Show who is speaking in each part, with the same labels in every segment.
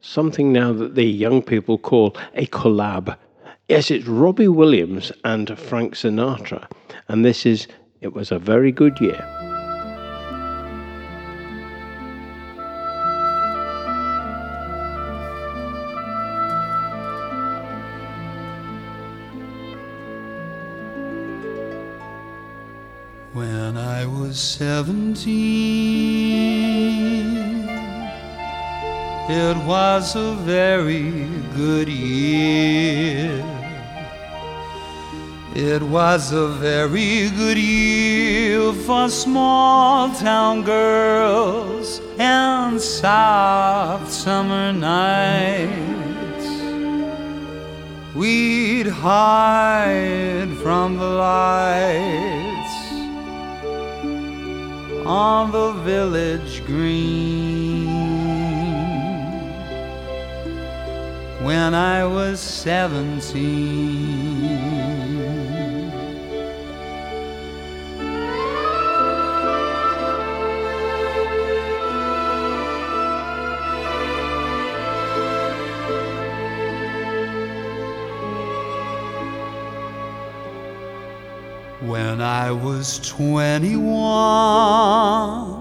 Speaker 1: something now that the young people call a collab. Yes, it's Robbie Williams and Frank Sinatra, and this is It Was a Very Good Year.
Speaker 2: When I was 17, it was a very good year. It was a very good year for small town girls and soft summer nights. We'd hide from the lights on the village green. When I was 17, when I was 21,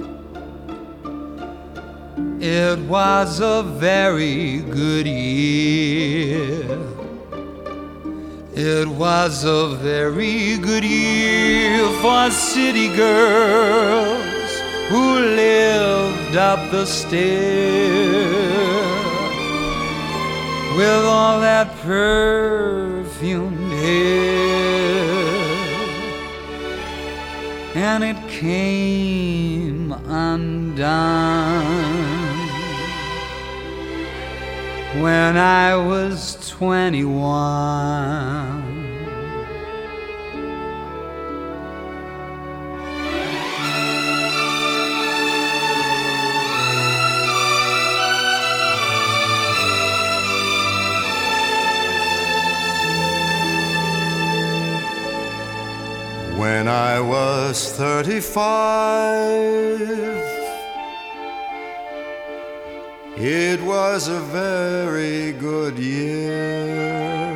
Speaker 2: it was a very good year. It was a very good year for city girls who lived up the stair with all that perfumed hair. And it came undone when I was 21. When I was 35, it was a very good year.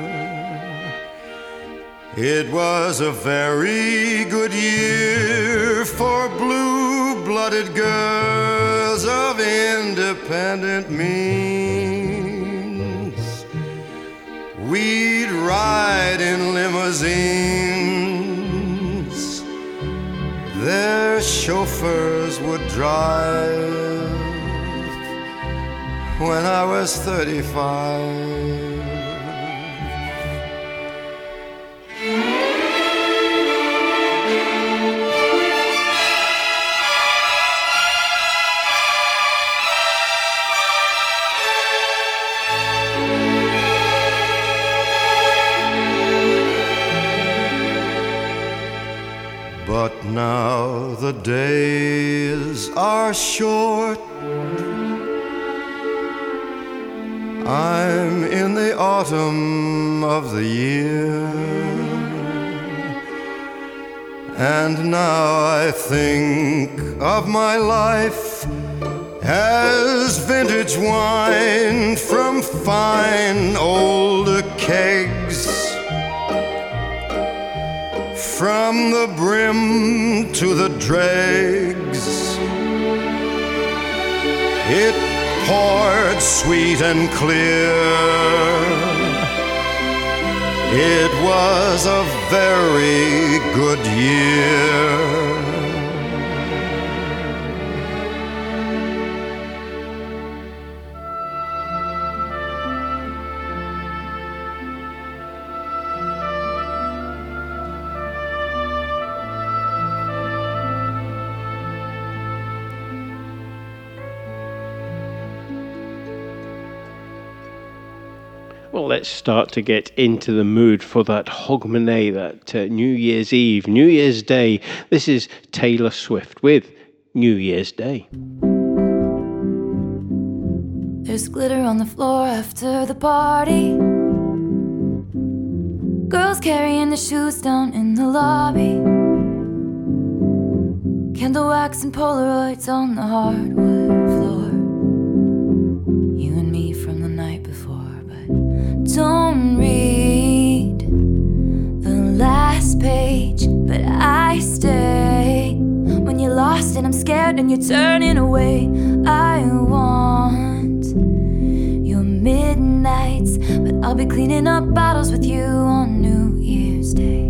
Speaker 2: It was a very good year for blue-blooded girls of independent means. We'd ride in limousines, their chauffeurs would drive. When I was 35, but now the days are short. I'm in the autumn of the year, and now I think of my life as vintage wine from fine old kegs, from the brim to the dregs. It poured sweet and clear. It was a very good year.
Speaker 1: Well, let's start to get into the mood for that Hogmanay, that New Year's Eve, New Year's Day. This is Taylor Swift with New Year's Day.
Speaker 3: There's glitter on the floor after the party. Girls carrying the shoes down in the lobby. Candle wax and Polaroids on the hardwood floor. You and me scared and you're turning away. I want your midnights, but I'll be cleaning up bottles with you on New Year's Day.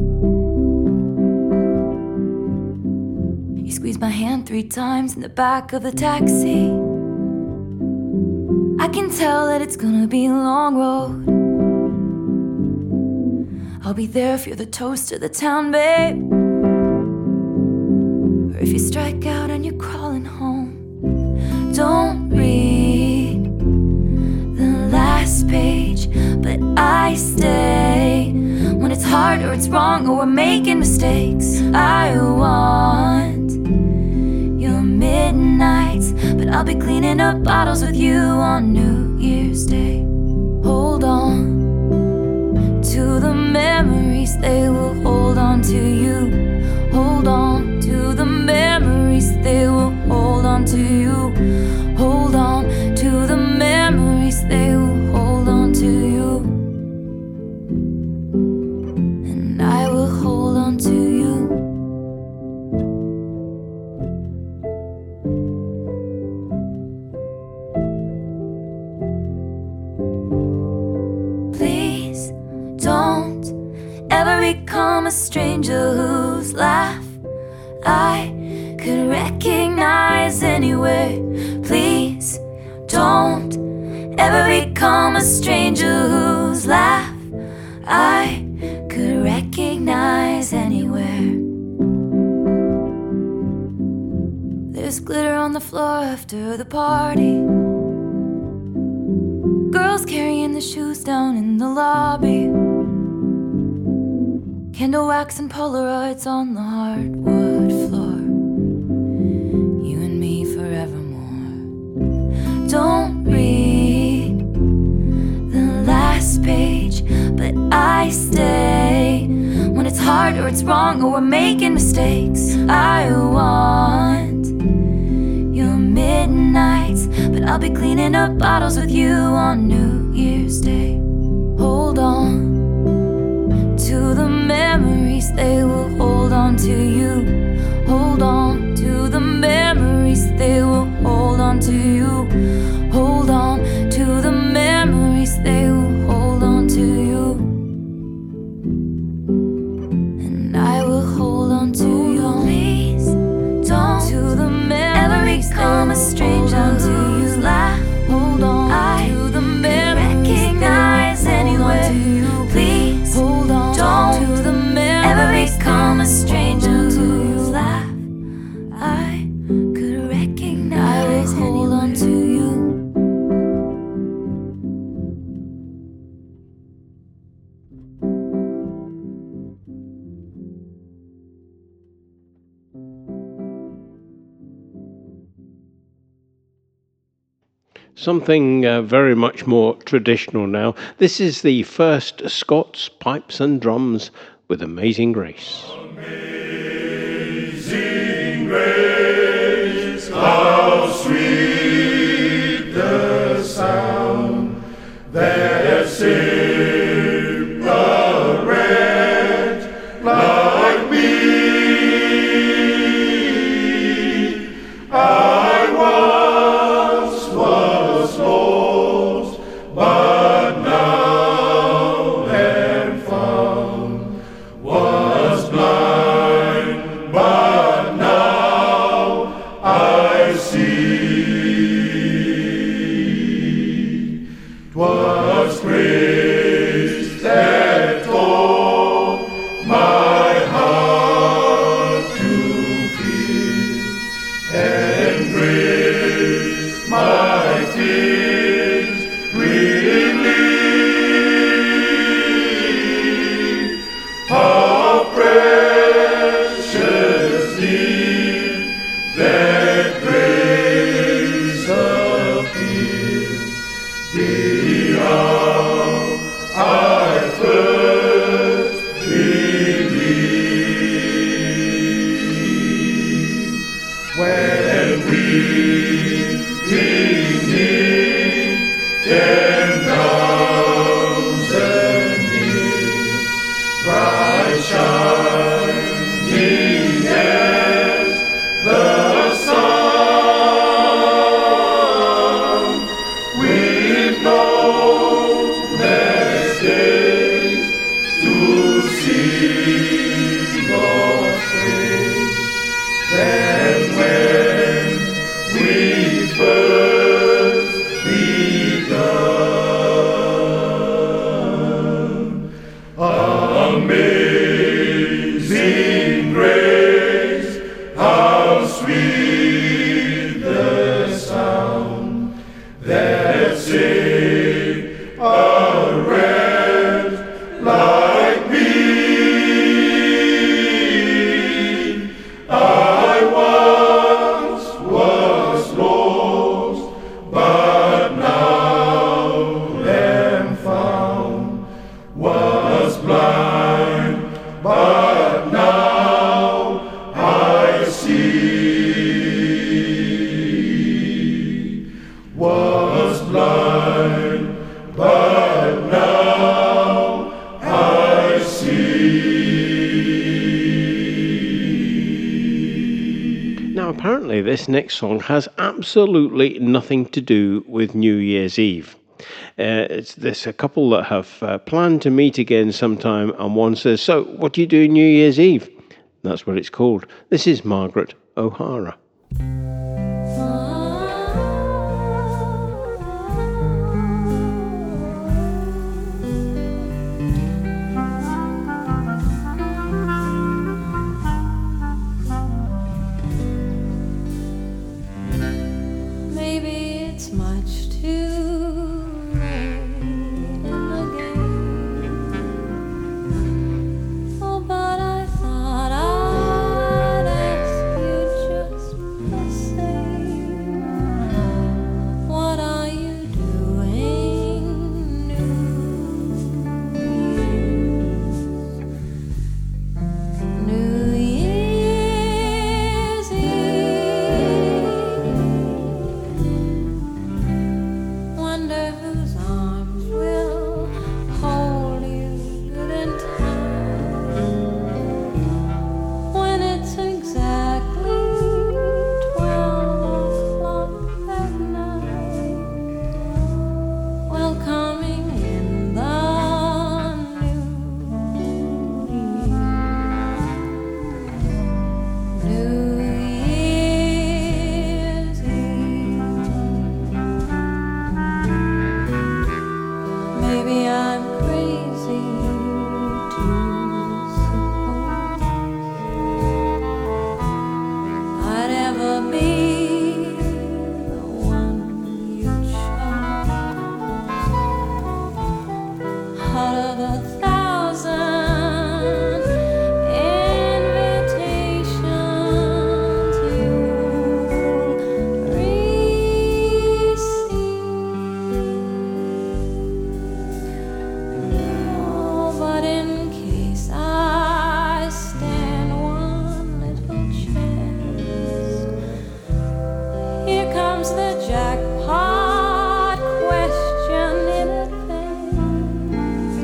Speaker 3: You squeezed my hand 3 times in the back of the taxi. I can tell that it's gonna be a long road. I'll be there if you're the toast of the town, babe, or if you strike out and you're crawling home. Don't read the last page, but I stay when it's hard or it's wrong or we're making mistakes. I want your midnights, but I'll be cleaning up bottles with you on New Year's Day. Hold on to the memories, they will hold on to you. Hold on to the memories, they will hold on to you. Hold on to the memories, they will hold on to you. And I will hold on to you. Please don't ever become a stranger whose laugh I could recognize anywhere. Please don't ever become a stranger whose laugh I could recognize anywhere. There's glitter on the floor after the party. Girls carrying the shoes down in the lobby. Candle wax and Polaroids on the hardwood floor. You and me forevermore. Don't read the last page, but I stay when it's hard or it's wrong or we're making mistakes. I want your midnights, but I'll be cleaning up bottles with you on New Year's Day. Hold on to the memories, they will hold on to you. Hold on to the memories, they will hold on to you. Hold on to the memories, they will hold on to you. And I will hold on to you. Please don't to the memories, ever become a stranger whose laugh. Hold on to the memories, recognize anywhere. Please hold on to the memories, ever become a stranger whose laugh I could recognize. I will hold on to you.
Speaker 1: Something very much more traditional now. This is the first Scots Pipes and Drums with Amazing Grace.
Speaker 4: Amazing grace, how sweet the sound that saved a wretch like me. I once was lost, but now am found. Was blind, but now I see. 'Twas grace that taught my heart to fear, and grace my fear that sing a wretch like me. I once was lost, but now am found. Was blind, but now I see. Was blind, but now I see.
Speaker 1: Now, apparently, this next song has absolutely nothing to do with New Year's Eve. There's a couple that have planned to meet again sometime, and one says, "So, what do you do New Year's Eve?" That's what it's called. This is Margaret O'Hara.
Speaker 3: Maybe it's much too late in the game. Oh, but I thought I'd ask you just the same. What are you doing New Year's Eve? Wonder whose arms will hold you good and tight when it's exactly 12 o'clock at night. Welcoming in the new year. New Year's Eve. Maybe I'm crazy to suppose I'd ever be the one you chose out of 1,000 invitations you'll receive. Oh, but in case I stand one little chance, here comes the jackpot question in advance.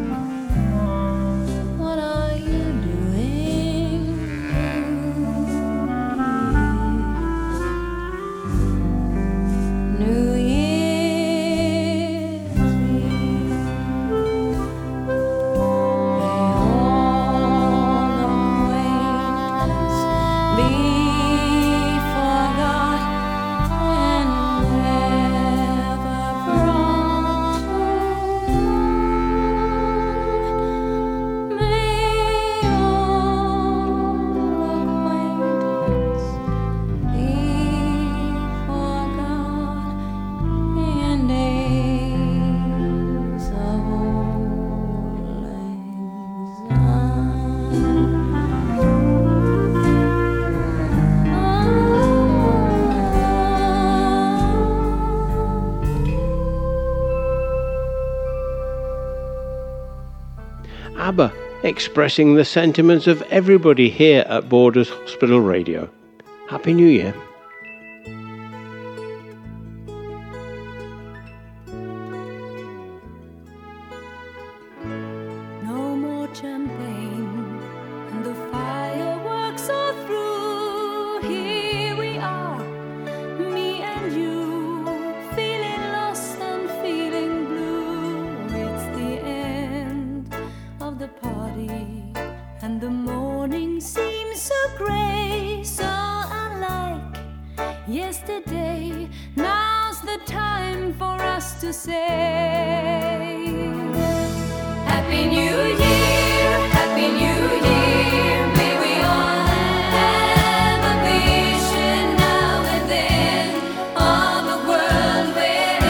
Speaker 3: What are you doing New Year's Eve? May all acquaintance be forgot and never brought to mind. May all acquaintance be forgot in days of old lang
Speaker 1: ABBA, expressing the sentiments of everybody here at Borders Hospital Radio. Happy New Year.
Speaker 3: No more champagne, and the fireworks are through. Here we are, me and you, feeling lost and feeling blue. It's the end of the party, and the morning seems so grey, so unlike yesterday. Now's the time for us to say Happy New Year, Happy New Year. May we all have a vision now and then of a world where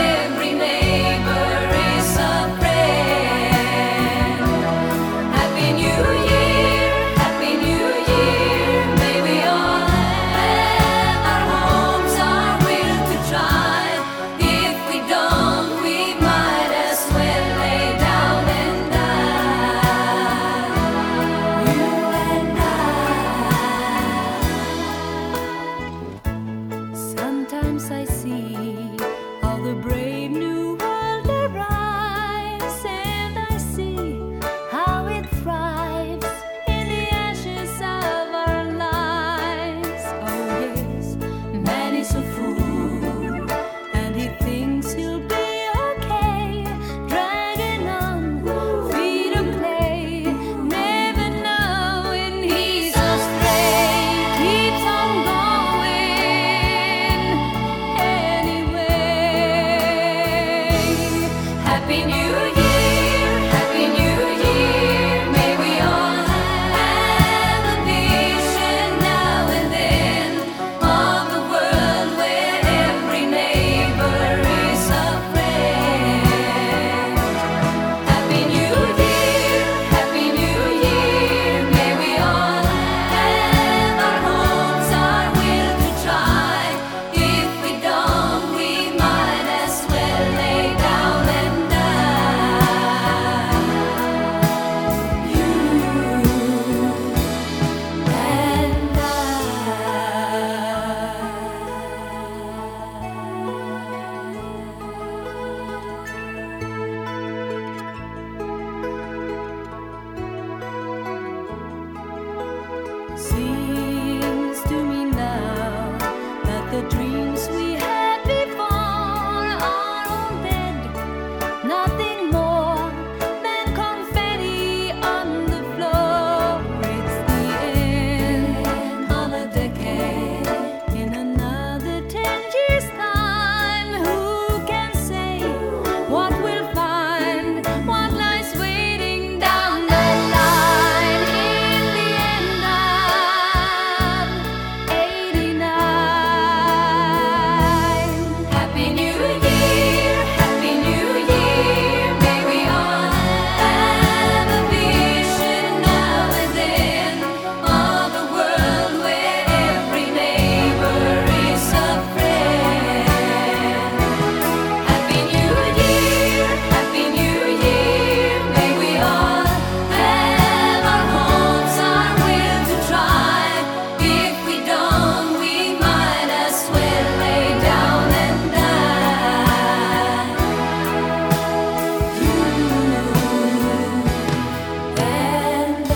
Speaker 3: don't, we might as well lay down and die. You and I. Sometimes I see how the brave new world arrives, and I see how it thrives in the ashes of our lives. Oh yes, man is a fool, and he thinks he'll be okay, dragging on feet of clay, never knowing he's astray, keeps on going anyway. Happy New Year, Happy New Year. May we all have a vision now and then of a world where every neighbor is a friend. Happy New Year, Happy New Year. May we all have our hopes, our will to try. If we don't, we might as well lay down and die. You and Seems to me now that the dreams we had before are all dead, nothing more than confetti on the floor. It's the end of a decade. In another 10 years' time, who can say what we'll find, what lies waiting down that line in the end of '89. Happy New Year, Happy New Year. May we all have a vision now and then of a world where every neighbor is a friend. Happy New Year, Happy New Year. May we all have our hopes, our will to try. If we don't, we might as well lay down and die. You and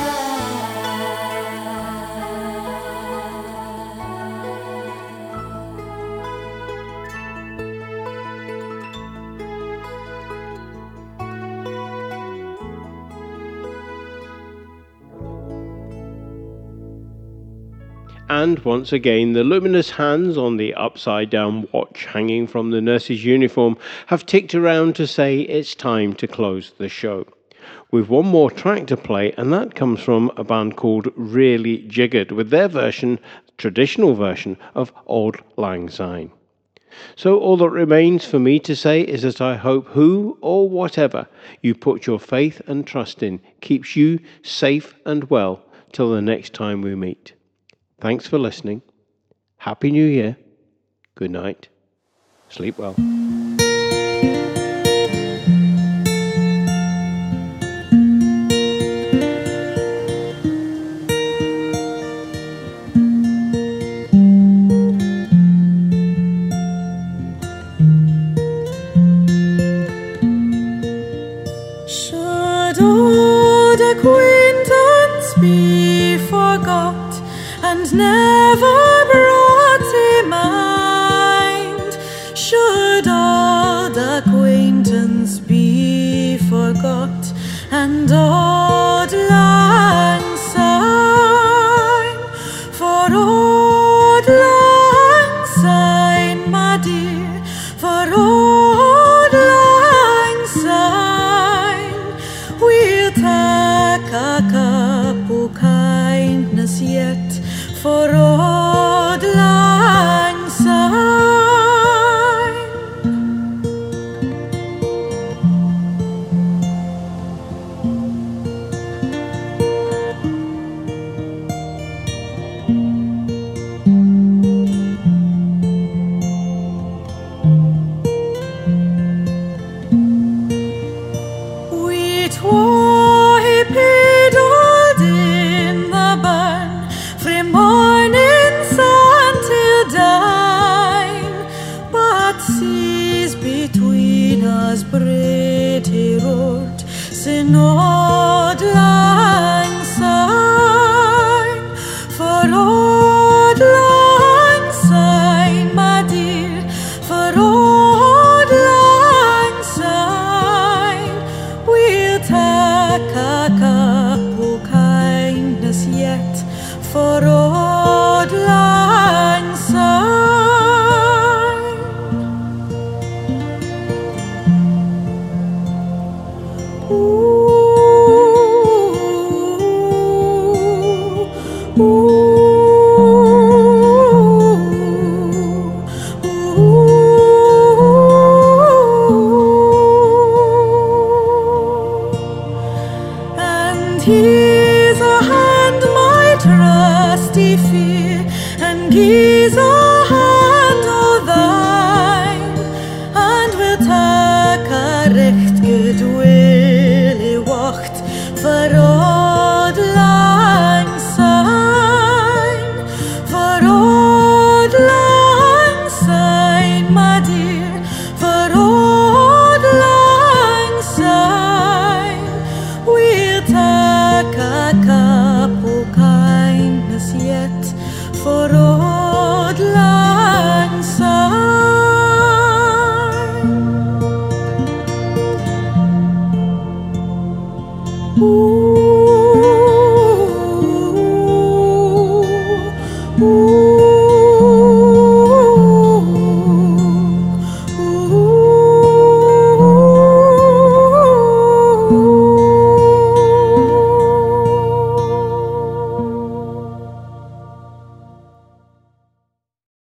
Speaker 1: And once again, the luminous hands on the upside down watch hanging from the nurse's uniform have ticked around to say it's time to close the show. We've one more track to play, and that comes from a band called Really Jiggered with their traditional version of Auld Lang Syne. So all that remains for me to say is that I hope who or whatever you put your faith and trust in keeps you safe and well till the next time we meet. Thanks for listening. Happy New Year. Good night. Sleep well.
Speaker 5: Should old acquaintance be forgot and never brought to mind? Should old acquaintance be forgot and old lang syne? For old lang syne, my dear, for old lang syne, we'll take a cup o' kindness yet for old lang syne. between us pretty road, synod lang syne, for odd lang syne, my dear, for odd lang syne, we'll take a cup of kindness yet, for odd lang syne. And he's a hand, my trusty fear, and he's a hand o' thine, and we'll take a recht good willy wacht for all.